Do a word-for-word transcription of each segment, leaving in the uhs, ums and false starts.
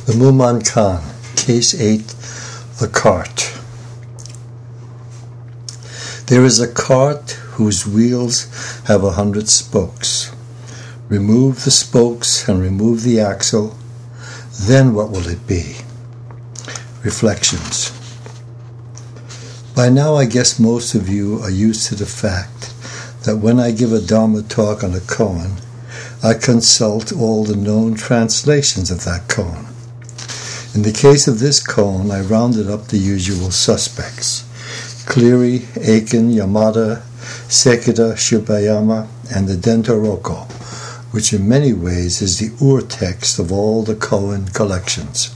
The Muman Khan, Case eight, The Cart. There is a cart whose wheels have a hundred spokes. Remove the spokes and remove the axle, then what will it be? Reflections. By now I guess most of you are used to the fact that when I give a Dharma talk on a koan, I consult all the known translations of that koan. In the case of this koan, I rounded up the usual suspects: Cleary, Aiken, Yamada, Sekida, Shibayama, and the Dento-Roko, which in many ways is the ur-text of all the koan collections.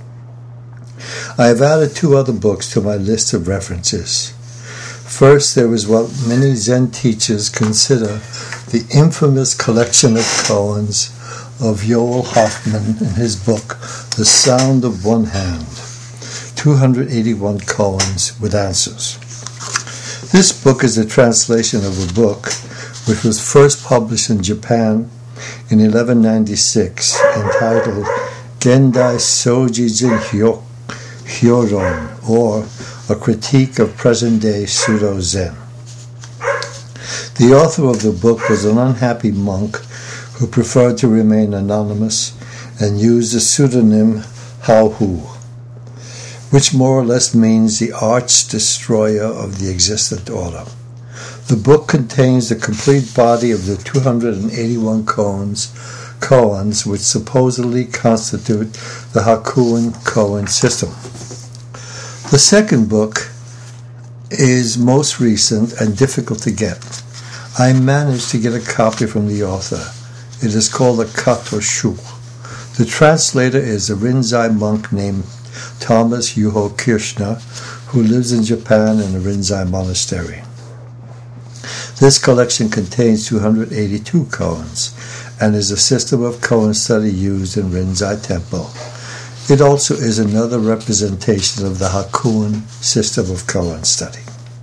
I have added two other books to my list of references. First, there is what many Zen teachers consider the infamous collection of koans of Joel Hoffman in his book, The Sound of One Hand, two hundred eighty-one koans with answers. This book is a translation of a book which was first published in Japan in eleven ninety-six, entitled Gendai Sojijin Hyoron, or A Critique of Present-Day Pseudo-Zen. The author of the book was an unhappy monk who preferred to remain anonymous and used the pseudonym Hao-Hu, which more or less means the arch-destroyer of the existent order. The book contains the complete body of the two hundred eighty-one koans, koans which supposedly constitute the Hakuin koan system. The second book is most recent and difficult to get. I managed to get a copy from the author. It is called the Kato Shu. The translator is a Rinzai monk named Thomas Yuho Kirshner, who lives in Japan in a Rinzai monastery. This collection contains two hundred eighty-two koans and is a system of koan study used in Rinzai Temple. It also is another representation of the Hakuin system of koan study.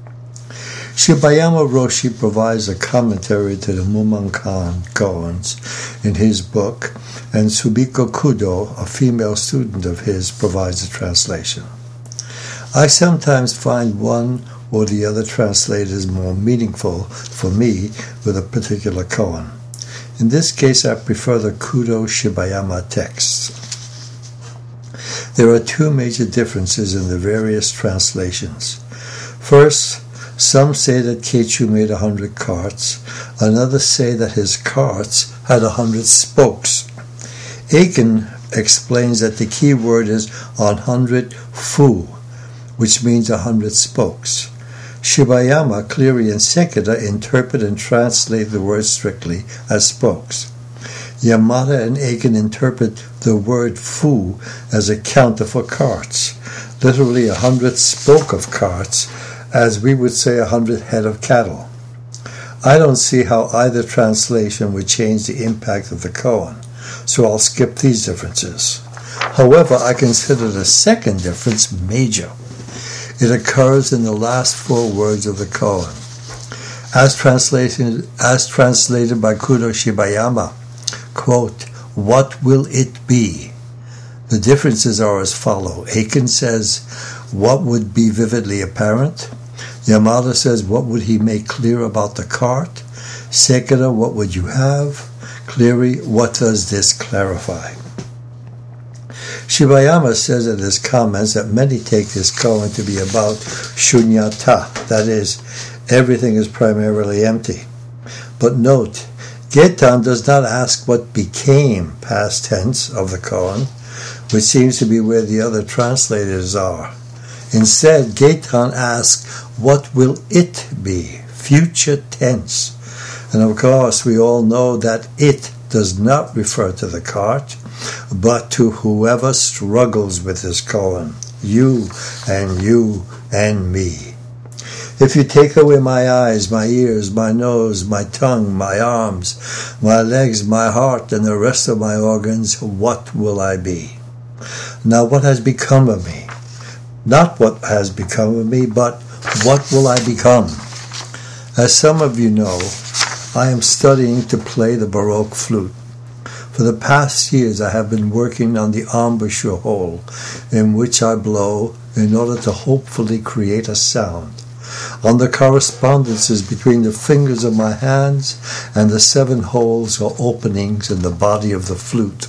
Shibayama Roshi provides a commentary to the Mumonkan koans in his book, and Tsubiko Kudo, a female student of his, provides a translation. I sometimes find one or the other translators more meaningful for me with a particular koan. In this case, I prefer the Kudo Shibayama texts. There are two major differences in the various translations. First, some say that Keichu made a hundred carts, others say that his carts had a hundred spokes. Aiken explains that the key word is on hundred fu, which means a hundred spokes. Shibayama, Cleary, and Sekida interpret and translate the word strictly as spokes. Yamada and Aiken interpret the word fu as a counter for carts, literally a hundred spoke of carts, as we would say a hundred head of cattle. I don't see how either translation would change the impact of the koan, so I'll skip these differences. However, I consider the second difference major. It occurs in the last four words of the koan. As translated, as translated by Kudo Shibayama, quote, "What will it be?" The differences are as follow. Aiken says, "What would be vividly apparent?" Yamada says, "What would he make clear about the cart?" Sekida, "What would you have?" Cleary, "What does this clarify?" Shibayama says in his comments that many take this koan to be about shunyata, that is, everything is primarily empty. But note, Getan does not ask what became past tense of the koan, which seems to be where the other translators are. Instead, Getan asks, what will it be? Future tense. And of course, we all know that it does not refer to the cart, but to whoever struggles with this koan, you and you and me. If you take away my eyes, my ears, my nose, my tongue, my arms, my legs, my heart, and the rest of my organs, what will I be? Now what has become of me? Not what has become of me, but what will I become? As some of you know, I am studying to play the Baroque flute. For the past years I have been working on the embouchure hole in which I blow in order to hopefully create a sound, on the correspondences between the fingers of my hands and the seven holes or openings in the body of the flute,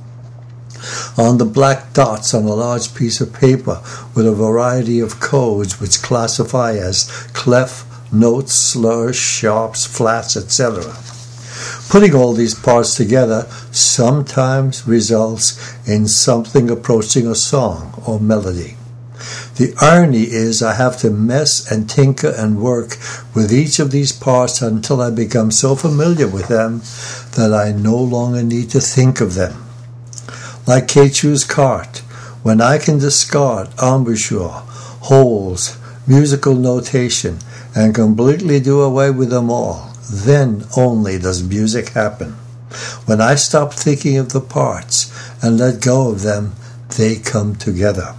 on the black dots on a large piece of paper with a variety of codes which classify as clef, notes, slurs, sharps, flats, et cetera. Putting all these parts together sometimes results in something approaching a song or melody. The irony is I have to mess and tinker and work with each of these parts until I become so familiar with them that I no longer need to think of them. Like Kechu's cart, when I can discard embouchure, holes, musical notation, and completely do away with them all, then only does music happen. When I stop thinking of the parts and let go of them, they come together.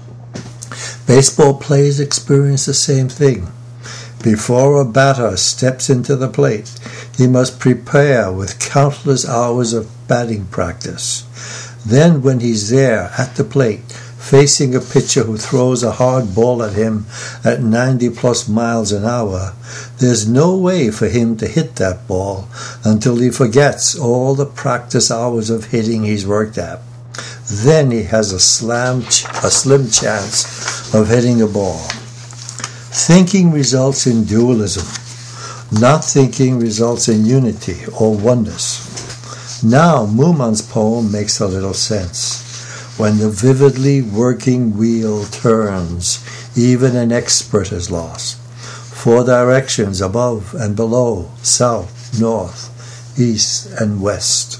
Baseball players experience the same thing. Before a batter steps into the plate, he must prepare with countless hours of batting practice. Then when he's there at the plate, facing a pitcher who throws a hard ball at him at ninety plus miles an hour, there's no way for him to hit that ball until he forgets all the practice hours of hitting he's worked at. Then he has a, slam ch- a slim chance of hitting a ball. Thinking results in dualism. Not thinking results in unity or oneness. Now Mumon's poem makes a little sense. When the vividly working wheel turns, even an expert is lost. Four directions, above and below, south, north, east, and west.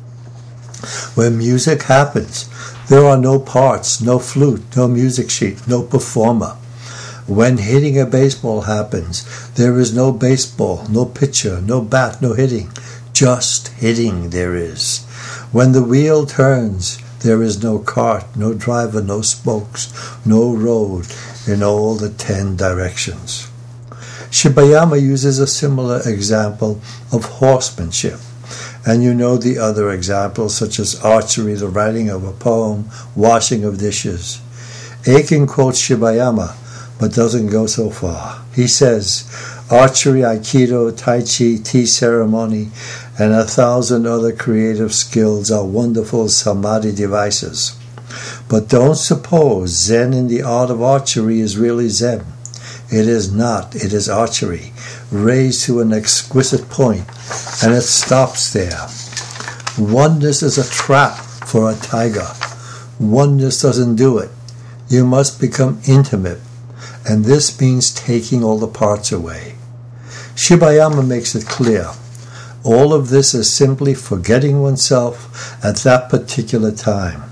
When music happens, there are no parts, no flute, no music sheet, no performer. When hitting a baseball happens, there is no baseball, no pitcher, no bat, no hitting. Just hitting there is. When the wheel turns, there is no cart, no driver, no spokes, no road in all the ten directions. Shibayama uses a similar example of horsemanship, and you know the other examples such as archery, the writing of a poem, washing of dishes. Aiken quotes Shibayama, but doesn't go so far. He says, archery, aikido, tai chi, tea ceremony, and a thousand other creative skills are wonderful samadhi devices. But don't suppose Zen in the art of archery is really Zen. It is not. It is archery, raised to an exquisite point, and it stops there. Oneness is a trap for a tiger. Oneness doesn't do it. You must become intimate, and this means taking all the parts away. Shibayama makes it clear. All of this is simply forgetting oneself at that particular time.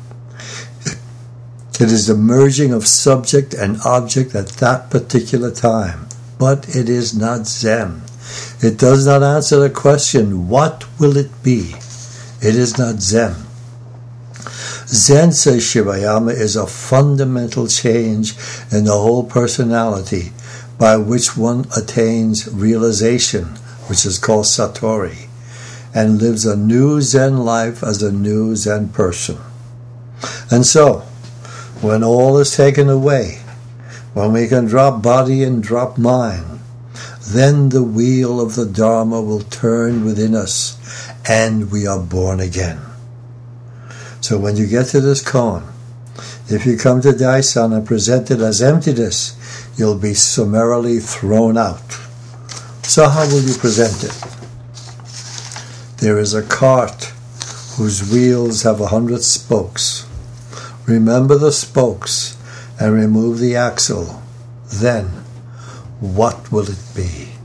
It is the merging of subject and object at that particular time. But it is not Zen. It does not answer the question, what will it be? It is not Zen. Zen, says Shibayama, is a fundamental change in the whole personality by which one attains realization, which is called Satori, and lives a new Zen life as a new Zen person. And so, when all is taken away, when we can drop body and drop mind, then the wheel of the Dharma will turn within us, and we are born again. So when you get to this koan, if you come to Daisan and present it as emptiness, you'll be summarily thrown out. So how will you present it? There is a cart whose wheels have a hundred spokes. Remember the spokes and remove the axle. Then, what will it be?